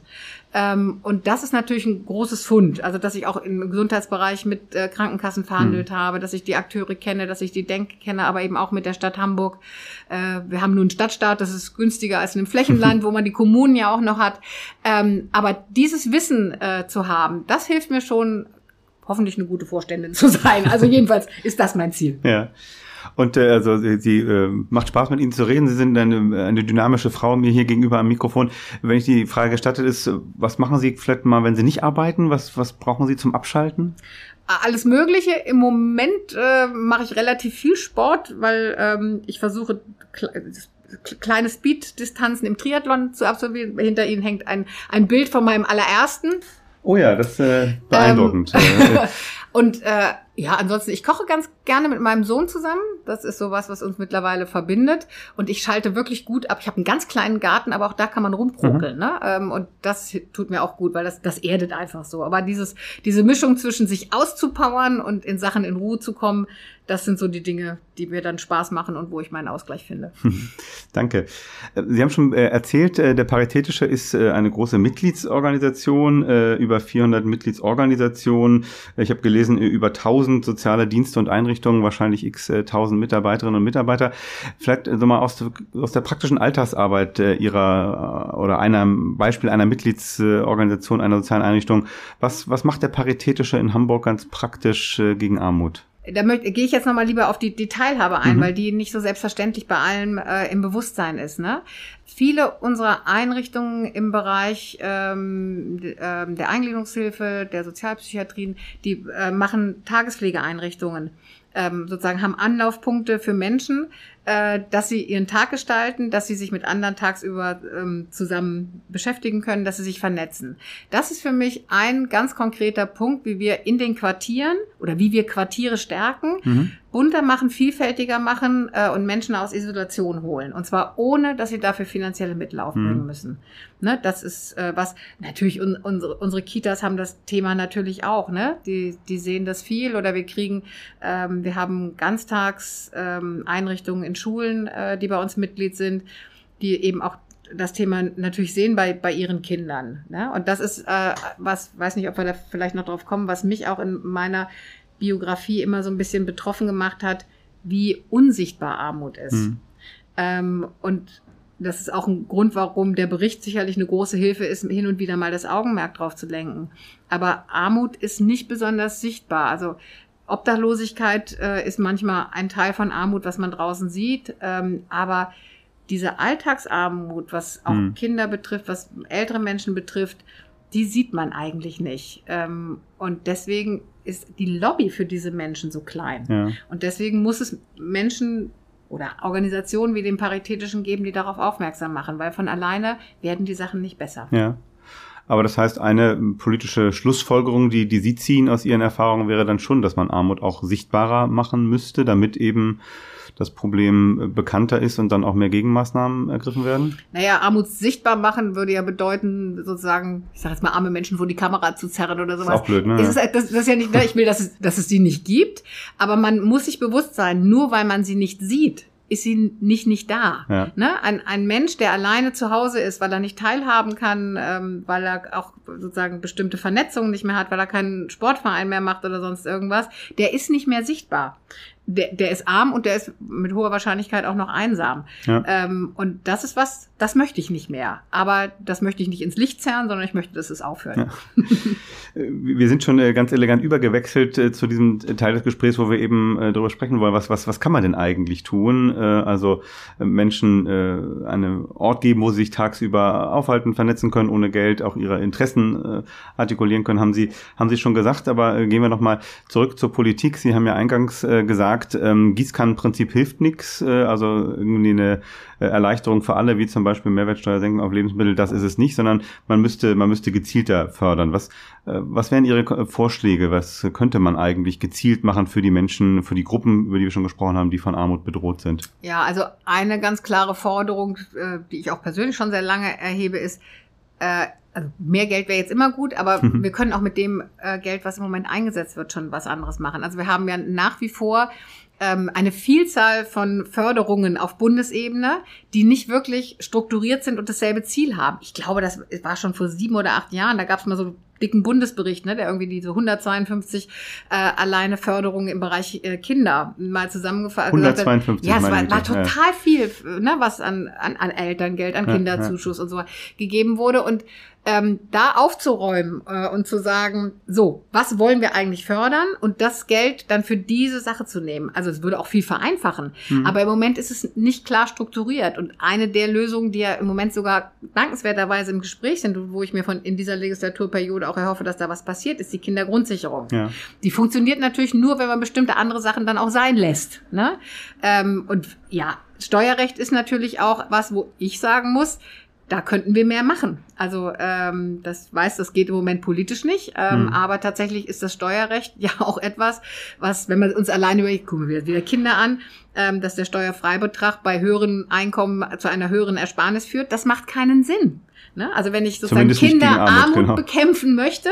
Und das ist natürlich ein großes Fund. Also dass ich auch im Gesundheitsbereich mit Krankenkassen verhandelt habe, dass ich die Akteure kenne, dass ich die Denk kenne, aber eben auch mit der Stadt Hamburg. Wir haben nun einen Stadtstaat, das ist günstiger als in einem Flächenland, wo man die Kommunen ja auch noch hat. Aber dieses Wissen zu haben, das hilft mir schon, hoffentlich eine gute Vorständin zu sein. Also jedenfalls ist das mein Ziel. Ja. Und also sie macht Spaß, mit Ihnen zu reden. Sie sind eine dynamische Frau mir hier gegenüber am Mikrofon. Wenn ich die Frage gestattet ist, was machen Sie vielleicht mal, wenn Sie nicht arbeiten? Was brauchen Sie zum Abschalten? Alles Mögliche. Im Moment mache ich relativ viel Sport, weil ich versuche kleine Speed-Distanzen im Triathlon zu absolvieren. Hinter Ihnen hängt ein Bild von meinem allerersten. Oh ja, das ist beeindruckend. Und ansonsten, ich koche ganz gerne mit meinem Sohn zusammen. Das ist sowas, was uns mittlerweile verbindet. Und ich schalte wirklich gut ab. Ich habe einen ganz kleinen Garten, aber auch da kann man rumprokeln. Ne? Und das tut mir auch gut, weil das erdet einfach so. Aber diese Mischung zwischen sich auszupowern und in Sachen in Ruhe zu kommen, das sind so die Dinge, die mir dann Spaß machen und wo ich meinen Ausgleich finde. Danke. Sie haben schon erzählt, der Paritätische ist eine große Mitgliedsorganisation, über 400 Mitgliedsorganisationen. Ich habe gelesen, über 1000 soziale Dienste und Einrichtungen, wahrscheinlich x 1000 Mitarbeiterinnen und Mitarbeiter. Vielleicht so mal aus der praktischen Alltagsarbeit Ihrer oder einem Beispiel einer Mitgliedsorganisation, einer sozialen Einrichtung. Was macht der Paritätische in Hamburg ganz praktisch gegen Armut? Da gehe ich jetzt nochmal lieber auf die Teilhabe ein, weil die nicht so selbstverständlich bei allem im Bewusstsein ist. Ne? Viele unserer Einrichtungen im Bereich der Eingliederungshilfe, der Sozialpsychiatrien, die machen Tagespflegeeinrichtungen, sozusagen haben Anlaufpunkte für Menschen, dass sie ihren Tag gestalten, dass sie sich mit anderen tagsüber zusammen beschäftigen können, dass sie sich vernetzen. Das ist für mich ein ganz konkreter Punkt, wie wir in den Quartieren oder wie wir Quartiere stärken, bunter machen, vielfältiger machen und Menschen aus Isolation holen. Und zwar ohne, dass sie dafür finanzielle Mittel aufbringen müssen. Ne, das ist was, natürlich unsere Kitas haben das Thema natürlich auch. Ne? Die sehen das viel oder wir haben Ganztagseinrichtungen in Schulen, die bei uns Mitglied sind, die eben auch das Thema natürlich sehen bei ihren Kindern. Ne? Und das ist weiß nicht, ob wir da vielleicht noch drauf kommen, was mich auch in meiner Biografie immer so ein bisschen betroffen gemacht hat, wie unsichtbar Armut ist. Und das ist auch ein Grund, warum der Bericht sicherlich eine große Hilfe ist, hin und wieder mal das Augenmerk drauf zu lenken. Aber Armut ist nicht besonders sichtbar. Also Obdachlosigkeit ist manchmal ein Teil von Armut, was man draußen sieht. Aber diese Alltagsarmut, was auch Kinder betrifft, was ältere Menschen betrifft, die sieht man eigentlich nicht. Und deswegen ist die Lobby für diese Menschen so klein. Ja. Und deswegen muss es Menschen oder Organisationen wie den Paritätischen geben, die darauf aufmerksam machen, weil von alleine werden die Sachen nicht besser. Ja. Aber das heißt, eine politische Schlussfolgerung, die Sie ziehen aus Ihren Erfahrungen, wäre dann schon, dass man Armut auch sichtbarer machen müsste, damit eben das Problem bekannter ist und dann auch mehr Gegenmaßnahmen ergriffen werden? Naja, Armut sichtbar machen würde ja bedeuten, sozusagen, ich sage jetzt mal, arme Menschen vor die Kamera zu zerren oder sowas. Ist auch blöd, ne? Das ist ja nicht, ich will, dass es die nicht gibt, aber man muss sich bewusst sein, nur weil man sie nicht sieht, ist sie nicht da. Ja. Ne? Ein Mensch, der alleine zu Hause ist, weil er nicht teilhaben kann, weil er auch sozusagen bestimmte Vernetzungen nicht mehr hat, weil er keinen Sportverein mehr macht oder sonst irgendwas, der ist nicht mehr sichtbar. Der ist arm und der ist mit hoher Wahrscheinlichkeit auch noch einsam. Ja. Und das ist was, das möchte ich nicht mehr. Aber das möchte ich nicht ins Licht zerren, sondern ich möchte, dass es aufhört. Ja. Wir sind schon ganz elegant übergewechselt zu diesem Teil des Gesprächs, wo wir eben darüber sprechen wollen, was kann man denn eigentlich tun? Also Menschen einen Ort geben, wo sie sich tagsüber aufhalten, vernetzen können, ohne Geld, auch ihre Interessen artikulieren können, haben Sie schon gesagt. Aber gehen wir nochmal zurück zur Politik. Sie haben ja eingangs gesagt, Gießkannenprinzip hilft nichts, also irgendwie eine Erleichterung für alle, wie zum Beispiel Mehrwertsteuersenkung auf Lebensmittel, das ist es nicht, sondern man müsste gezielter fördern. Was wären Ihre Vorschläge? Was könnte man eigentlich gezielt machen für die Menschen, für die Gruppen, über die wir schon gesprochen haben, die von Armut bedroht sind? Ja, also eine ganz klare Forderung, die ich auch persönlich schon sehr lange erhebe, ist, also mehr Geld wäre jetzt immer gut, aber wir können auch mit dem Geld, was im Moment eingesetzt wird, schon was anderes machen. Also wir haben ja nach wie vor eine Vielzahl von Förderungen auf Bundesebene, die nicht wirklich strukturiert sind und dasselbe Ziel haben. Ich glaube, das war schon vor 7 oder 8 Jahren, da gab es mal so einen dicken Bundesbericht, ne, der irgendwie diese 152 alleine Förderungen im Bereich Kinder mal zusammengefasst hat. 152. Ja, es war total viel, ne, was an Elterngeld, an Kinderzuschuss und so gegeben wurde. Und da aufzuräumen und zu sagen, so, was wollen wir eigentlich fördern und das Geld dann für diese Sache zu nehmen. Also es würde auch viel vereinfachen, aber im Moment ist es nicht klar strukturiert und eine der Lösungen, die ja im Moment sogar dankenswerterweise im Gespräch sind, wo ich mir in dieser Legislaturperiode auch erhoffe, dass da was passiert, ist die Kindergrundsicherung. Ja. Die funktioniert natürlich nur, wenn man bestimmte andere Sachen dann auch sein lässt. Ne? Und ja, Steuerrecht ist natürlich auch was, wo ich sagen muss, da könnten wir mehr machen. Also das geht im Moment politisch nicht, aber tatsächlich ist das Steuerrecht ja auch etwas, was, wenn man uns alleine überlegt, gucken wir wieder Kinder an, dass der Steuerfreibetrag bei höheren Einkommen zu einer höheren Ersparnis führt, das macht keinen Sinn. Ne? Also wenn ich sozusagen Kinderarmut bekämpfen möchte,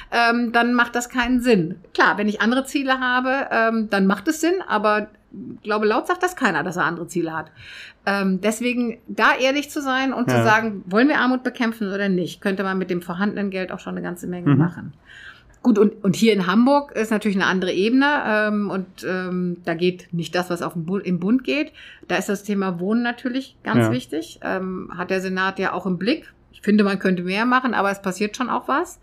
dann macht das keinen Sinn. Klar, wenn ich andere Ziele habe, dann macht es Sinn, aber ich glaube, laut sagt das keiner, dass er andere Ziele hat. Deswegen da ehrlich zu sein und zu sagen, wollen wir Armut bekämpfen oder nicht, könnte man mit dem vorhandenen Geld auch schon eine ganze Menge machen. Gut, und hier in Hamburg ist natürlich eine andere Ebene da geht nicht das, was im Bund geht. Da ist das Thema Wohnen natürlich ganz wichtig. Hat der Senat ja auch im Blick. Ich finde, man könnte mehr machen, aber es passiert schon auch was.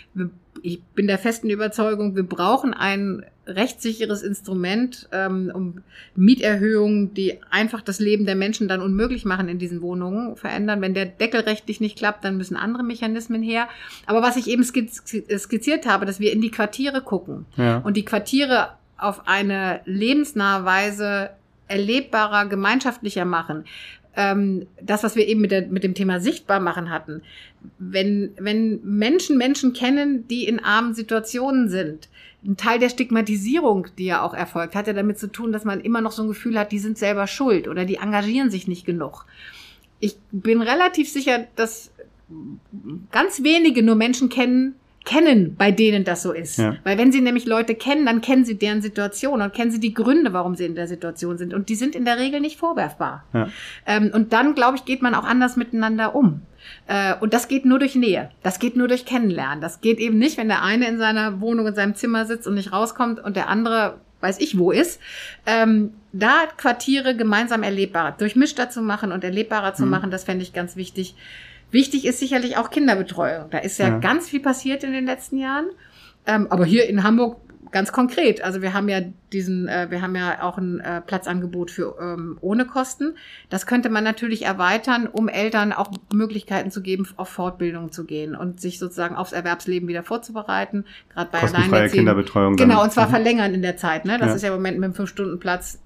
Ich bin der festen Überzeugung, wir brauchen ein rechtssicheres Instrument, um Mieterhöhungen, die einfach das Leben der Menschen dann unmöglich machen in diesen Wohnungen, verändern. Wenn der Deckel rechtlich nicht klappt, dann müssen andere Mechanismen her. Aber was ich eben skizziert habe, dass wir in die Quartiere gucken und die Quartiere auf eine lebensnahe Weise erlebbarer, gemeinschaftlicher machen. Das, was wir eben mit dem Thema sichtbar machen hatten. Wenn Menschen kennen, die in armen Situationen sind, ein Teil der Stigmatisierung, die ja auch erfolgt, hat ja damit zu tun, dass man immer noch so ein Gefühl hat, die sind selber schuld oder die engagieren sich nicht genug. Ich bin relativ sicher, dass ganz wenige nur Menschen kennen, bei denen das so ist. Ja. Weil wenn sie nämlich Leute kennen, dann kennen sie deren Situation und kennen sie die Gründe, warum sie in der Situation sind. Und die sind in der Regel nicht vorwerfbar. Ja. Und dann, glaube ich, geht man auch anders miteinander um. Und das geht nur durch Nähe. Das geht nur durch Kennenlernen. Das geht eben nicht, wenn der eine in seiner Wohnung, in seinem Zimmer sitzt und nicht rauskommt und der andere weiß ich wo ist. Da Quartiere gemeinsam erlebbarer, durchmischter zu machen und erlebbarer zu machen, das fände ich ganz wichtig. Wichtig ist sicherlich auch Kinderbetreuung. Da ist ja ganz viel passiert in den letzten Jahren. Aber hier in Hamburg ganz konkret, also wir haben ja auch ein Platzangebot für ohne Kosten. Das könnte man natürlich erweitern, um Eltern auch Möglichkeiten zu geben, auf Fortbildung zu gehen und sich sozusagen aufs Erwerbsleben wieder vorzubereiten. Gerade bei kostenfreie Kinderbetreuung. Genau, und zwar verlängern in der Zeit. Ne? Das ist ja im Moment mit dem 5-Stunden-Platz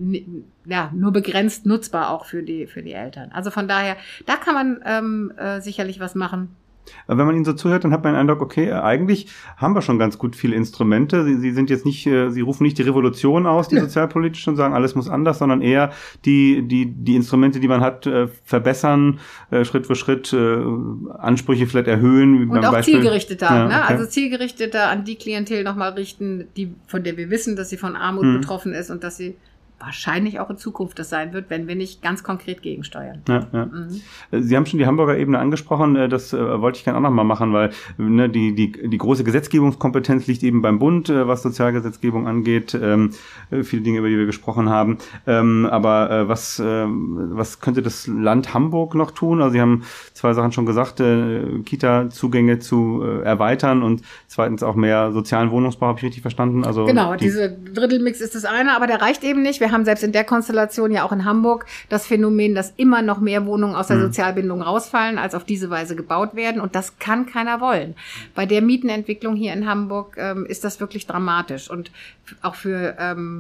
nur begrenzt nutzbar auch für die Eltern. Also von daher, da kann man sicherlich was machen. Wenn man Ihnen so zuhört, dann hat man den Eindruck, okay, eigentlich haben wir schon ganz gut viele Instrumente. Sie sind jetzt nicht, Sie rufen nicht die Revolution aus, die sozialpolitisch, und sagen, alles muss anders, sondern eher die Instrumente, die man hat, verbessern, Schritt für Schritt, Ansprüche vielleicht erhöhen. Und auch Beispiel zielgerichteter, ne? Also zielgerichteter an die Klientel nochmal richten, von der wir wissen, dass sie von Armut betroffen ist und dass sie wahrscheinlich auch in Zukunft das sein wird, wenn wir nicht ganz konkret gegensteuern. Ja. Sie haben schon die Hamburger Ebene angesprochen, das wollte ich gerne auch nochmal machen, weil die große Gesetzgebungskompetenz liegt eben beim Bund, was Sozialgesetzgebung angeht, viele Dinge, über die wir gesprochen haben. Aber was könnte das Land Hamburg noch tun? Also Sie haben 2 Sachen schon gesagt, Kita-Zugänge zu erweitern und zweitens auch mehr sozialen Wohnungsbau, habe ich richtig verstanden? Also genau, diese Drittelmix ist das eine, aber der reicht eben nicht. Wir haben selbst in der Konstellation ja auch in Hamburg das Phänomen, dass immer noch mehr Wohnungen aus der Sozialbindung rausfallen, als auf diese Weise gebaut werden. Und das kann keiner wollen. Bei der Mietenentwicklung hier in Hamburg ist das wirklich dramatisch. Und auch für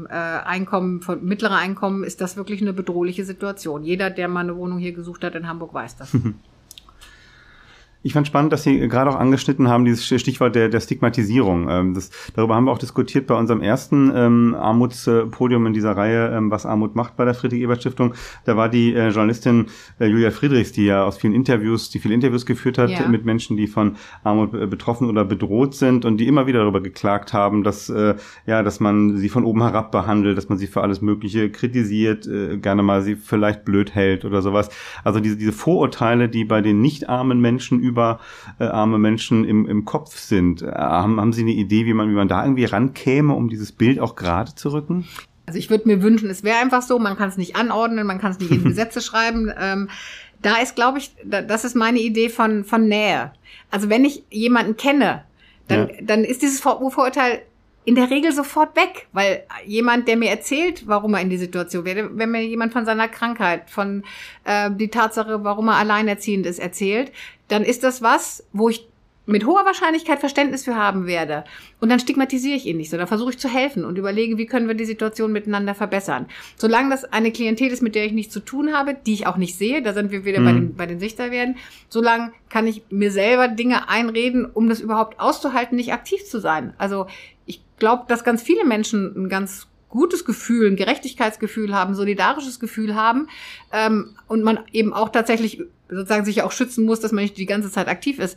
mittlere Einkommen ist das wirklich eine bedrohliche Situation. Jeder, der mal eine Wohnung hier gesucht hat in Hamburg, weiß das. Ich fand spannend, dass Sie gerade auch angeschnitten haben, dieses Stichwort der Stigmatisierung. Darüber haben wir auch diskutiert bei unserem ersten Armutspodium in dieser Reihe, was Armut macht bei der Friedrich-Ebert-Stiftung. Da war die Journalistin Julia Friedrichs, die ja viele Interviews geführt hat mit Menschen, die von Armut betroffen oder bedroht sind und die immer wieder darüber geklagt haben, dass man sie von oben herab behandelt, dass man sie für alles Mögliche kritisiert, gerne mal sie vielleicht blöd hält oder sowas. Also diese Vorurteile, die bei den nicht armen Menschen über arme Menschen im Kopf sind. Haben Sie eine Idee, wie man da irgendwie rankäme, um dieses Bild auch gerade zu rücken? Also ich würde mir wünschen, es wäre einfach so, man kann es nicht anordnen, man kann es nicht in Gesetze schreiben. Da ist, glaube ich, das ist meine Idee von Nähe. Also wenn ich jemanden kenne, dann ist dieses Vorurteil in der Regel sofort weg, weil jemand, der mir erzählt, warum er in die Situation wäre, wenn mir jemand von seiner Krankheit, von die Tatsache, warum er alleinerziehend ist, erzählt, dann ist das was, wo ich mit hoher Wahrscheinlichkeit Verständnis für haben werde. Und dann stigmatisiere ich ihn nicht, sondern versuche ich zu helfen und überlege, wie können wir die Situation miteinander verbessern. Solange das eine Klientel ist, mit der ich nichts zu tun habe, die ich auch nicht sehe, da sind wir wieder bei den Sichtbarwerten, solange kann ich mir selber Dinge einreden, um das überhaupt auszuhalten, nicht aktiv zu sein. Also ich glaube, dass ganz viele Menschen ein ganz gutes Gefühl, ein Gerechtigkeitsgefühl haben, solidarisches Gefühl haben und man eben auch tatsächlich sozusagen sich auch schützen muss, dass man nicht die ganze Zeit aktiv ist,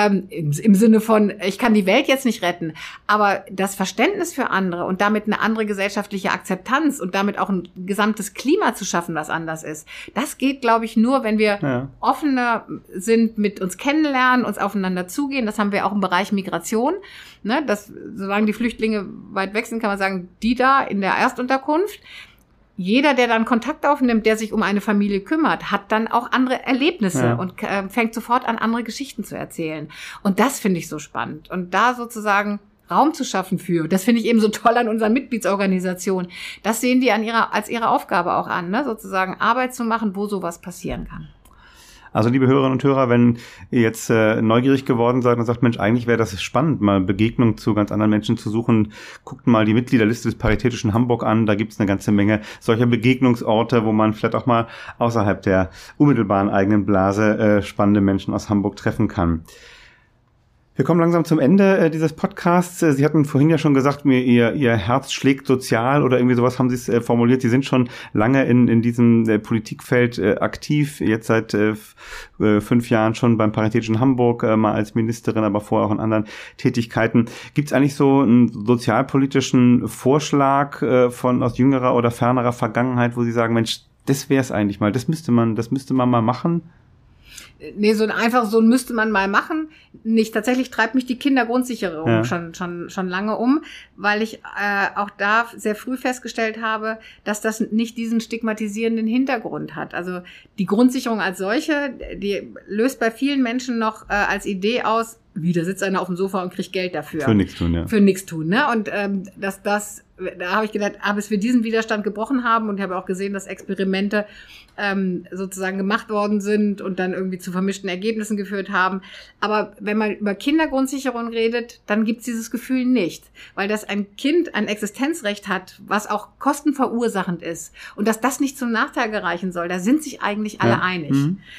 im Sinne von, ich kann die Welt jetzt nicht retten, aber das Verständnis für andere und damit eine andere gesellschaftliche Akzeptanz und damit auch ein gesamtes Klima zu schaffen, was anders ist, das geht, glaube ich, nur, wenn wir offener sind, mit uns kennenlernen, uns aufeinander zugehen. Das haben wir auch im Bereich Migration. Ne, solange die Flüchtlinge weit weg sind, kann man sagen, die da in der Erstunterkunft. Jeder, der dann Kontakt aufnimmt, der sich um eine Familie kümmert, hat dann auch andere Erlebnisse und fängt sofort an, andere Geschichten zu erzählen. Und das finde ich so spannend. Und da sozusagen Raum zu schaffen für, das finde ich eben so toll an unseren Mitgliedsorganisationen. Das sehen die als ihre Aufgabe auch an, ne? Sozusagen Arbeit zu machen, wo sowas passieren kann. Also liebe Hörerinnen und Hörer, wenn ihr jetzt neugierig geworden seid und sagt, Mensch, eigentlich wäre das spannend, mal Begegnungen zu ganz anderen Menschen zu suchen, guckt mal die Mitgliederliste des Paritätischen Hamburg an, da gibt's eine ganze Menge solcher Begegnungsorte, wo man vielleicht auch mal außerhalb der unmittelbaren eigenen Blase spannende Menschen aus Hamburg treffen kann. Wir kommen langsam zum Ende dieses Podcasts. Sie hatten vorhin ja schon gesagt, Ihr Herz schlägt sozial oder irgendwie sowas haben Sie es formuliert. Sie sind schon lange in diesem Politikfeld aktiv, jetzt seit 5 Jahren schon beim Paritätischen Hamburg, mal als Ministerin, aber vorher auch in anderen Tätigkeiten. Gibt es eigentlich so einen sozialpolitischen Vorschlag aus jüngerer oder fernerer Vergangenheit, wo Sie sagen, Mensch, das wäre es eigentlich mal, das müsste man mal machen? Nee, so müsste man mal machen. Nicht, tatsächlich treibt mich die Kindergrundsicherung schon lange um, weil ich auch da sehr früh festgestellt habe, dass das nicht diesen stigmatisierenden Hintergrund hat. Also die Grundsicherung als solche, die löst bei vielen Menschen noch als Idee aus, wieder sitzt einer auf dem Sofa und kriegt Geld dafür. Für nichts tun, ja. Für nichts tun, ne? Und da habe ich gedacht, bis wir diesen Widerstand gebrochen haben, und ich habe auch gesehen, dass Experimente sozusagen gemacht worden sind und dann irgendwie zu vermischten Ergebnissen geführt haben. Aber wenn man über Kindergrundsicherung redet, dann gibt es dieses Gefühl nicht. Weil dass ein Kind ein Existenzrecht hat, was auch kostenverursachend ist und dass das nicht zum Nachteil gereichen soll, da sind sich eigentlich alle einig.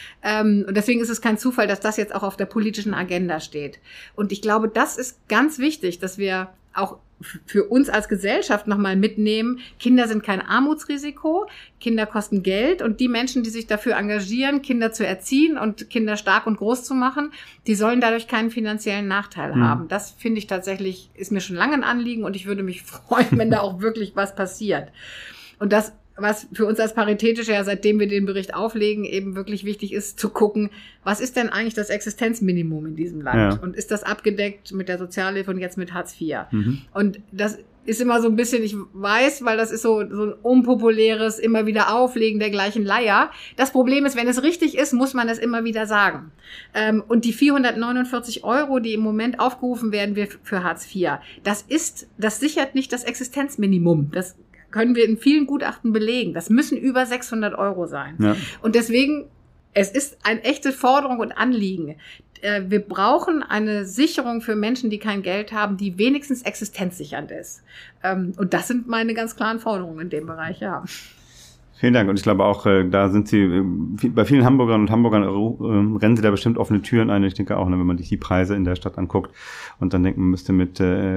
Und deswegen ist es kein Zufall, dass das jetzt auch auf der politischen Agenda steht. Und ich glaube, das ist ganz wichtig, dass wir auch für uns als Gesellschaft nochmal mitnehmen, Kinder sind kein Armutsrisiko, Kinder kosten Geld, und die Menschen, die sich dafür engagieren, Kinder zu erziehen und Kinder stark und groß zu machen, die sollen dadurch keinen finanziellen Nachteil haben. Das finde ich tatsächlich, ist mir schon lange ein Anliegen, und ich würde mich freuen, wenn da auch wirklich was passiert. Und das, was für uns als Paritätische ja, seitdem wir den Bericht auflegen, eben wirklich wichtig ist, zu gucken, was ist denn eigentlich das Existenzminimum in diesem Land? Ja. Und ist das abgedeckt mit der Sozialhilfe und jetzt mit Hartz IV? Und das ist immer so ein bisschen, ich weiß, weil das ist so ein unpopuläres, immer wieder Auflegen der gleichen Leier. Das Problem ist, wenn es richtig ist, muss man es immer wieder sagen. Und die 449 €, die im Moment aufgerufen werden für Hartz IV, das sichert nicht das Existenzminimum. Das können wir in vielen Gutachten belegen. Das müssen über 600 € sein. Ja. Und deswegen, es ist eine echte Forderung und Anliegen. Wir brauchen eine Sicherung für Menschen, die kein Geld haben, die wenigstens existenzsichernd ist. Und das sind meine ganz klaren Forderungen in dem Bereich, ja. Vielen Dank. Und ich glaube auch, da sind Sie, bei vielen Hamburgerinnen und Hamburgern rennen Sie da bestimmt offene Türen ein. Ich denke auch, wenn man sich die Preise in der Stadt anguckt und dann denkt, man müsste mit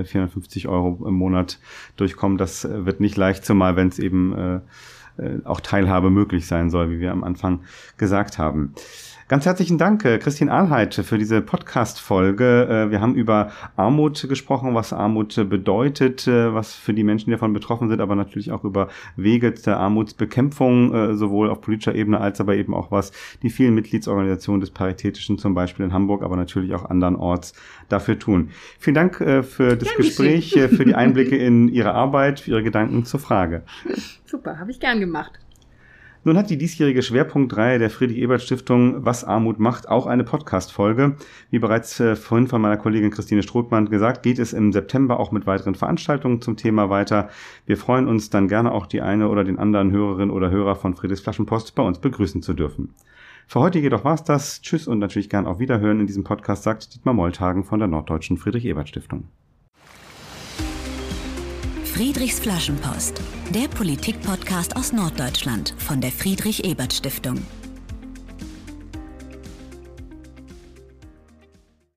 450 € im Monat durchkommen. Das wird nicht leicht, zumal wenn es eben auch Teilhabe möglich sein soll, wie wir am Anfang gesagt haben. Ganz herzlichen Dank, Christine Ahlheit, für diese Podcast-Folge. Wir haben über Armut gesprochen, was Armut bedeutet, was für die Menschen, die davon betroffen sind, aber natürlich auch über Wege der Armutsbekämpfung, sowohl auf politischer Ebene als aber eben auch, was die vielen Mitgliedsorganisationen des Paritätischen, zum Beispiel in Hamburg, aber natürlich auch andernorts, dafür tun. Vielen Dank für das Gespräch, für die Einblicke in Ihre Arbeit, für Ihre Gedanken zur Frage. Super, habe ich gern gemacht. Nun hat die diesjährige Schwerpunktreihe der Friedrich-Ebert-Stiftung Was Armut macht auch eine Podcast-Folge. Wie bereits vorhin von meiner Kollegin Christine Strothmann gesagt, geht es im September auch mit weiteren Veranstaltungen zum Thema weiter. Wir freuen uns dann gerne auch die eine oder den anderen Hörerin oder Hörer von Friedrichs Flaschenpost bei uns begrüßen zu dürfen. Für heute jedoch war's das. Tschüss und natürlich gern auf Wiederhören in diesem Podcast, sagt Dietmar Molthagen von der Norddeutschen Friedrich-Ebert-Stiftung. Friedrichs Flaschenpost, der Politik-Podcast aus Norddeutschland von der Friedrich-Ebert-Stiftung.